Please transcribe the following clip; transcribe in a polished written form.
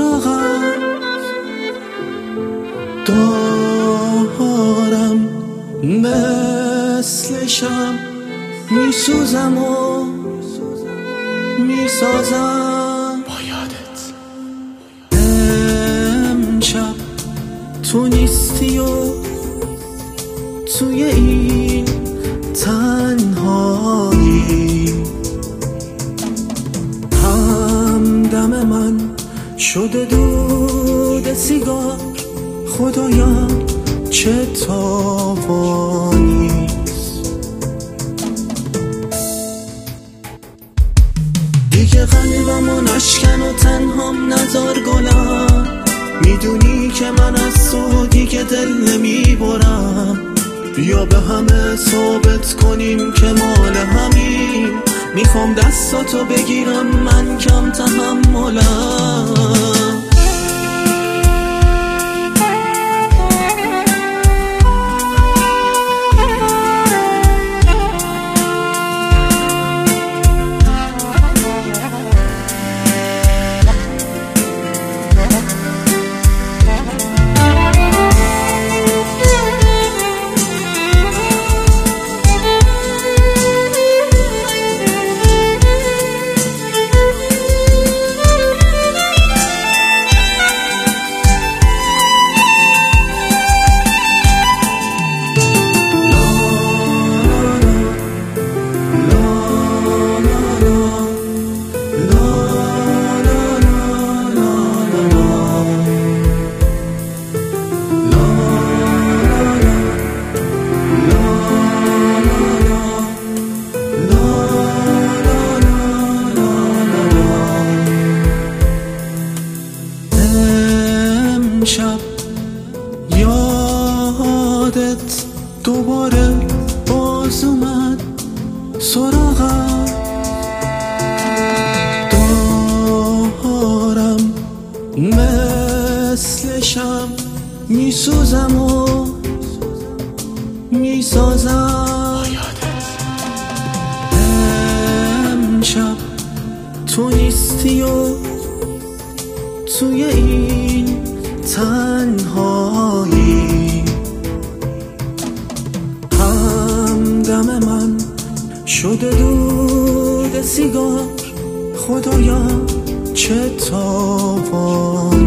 سراغم دارم، مثل شم میسوزم و میسازم با یادت. امشب تو نیستی و توی این تنهایی، همدم من شده دود سیگار. خدایا چه تاوانیست، دیگه قلبمو نشکن و تنهام نذار گلم. میدونی که من از تو دیگه دل نمیبرم، بیا به همه ثابت کنیم که مال همین. میخوام دستاتو بگیرم، من کم تحملم. امشب یادت دوباره باز اومد سراغم، دارم مثل شم میسوزم و میسازم. امشب تو نیستی و توی این تنهایی، همدم من شده دود سیگار. خدایا چه تاوان